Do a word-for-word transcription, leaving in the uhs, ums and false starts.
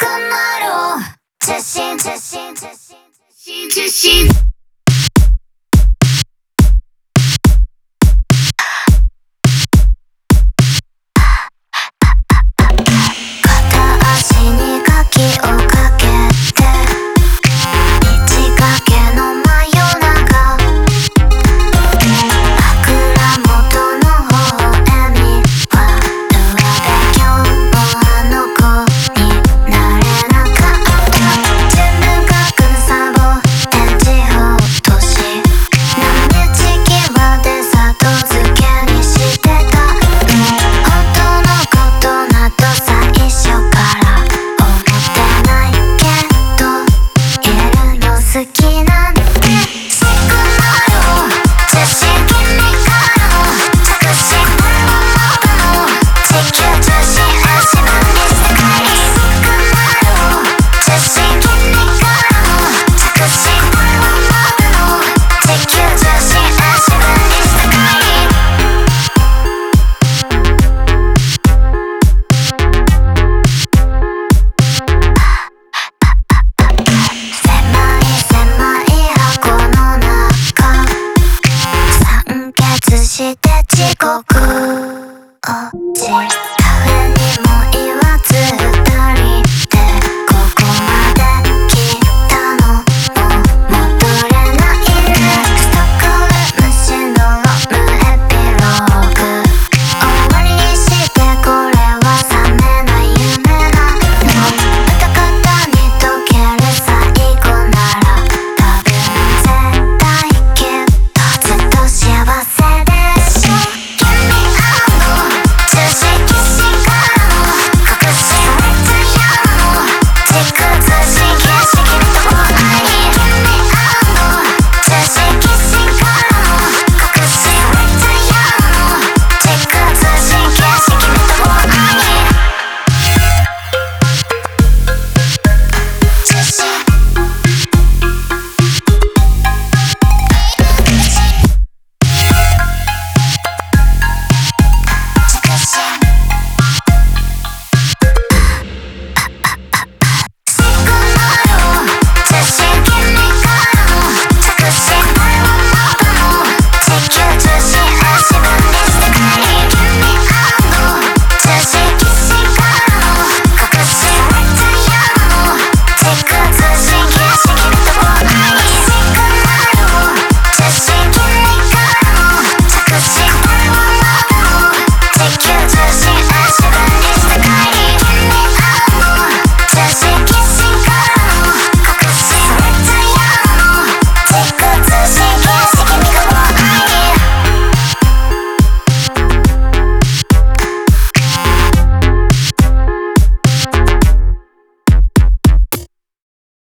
くなろう自信自信自信自信片足に鍵をかけて道がけの真夜中枕元の微笑みは上で今日もあの子になれなかった自分がくんさぼって地方都市波打ち際で里付けにしてた本当のことなど最初から思ってないけど言えるの好きなんてしくなろう自信君からの着信不能の地球中心足踏みして帰りしくなろう自信君からの着信不能の地球中心足踏みして帰り狭い狭い箱の中酸欠して地獄落ち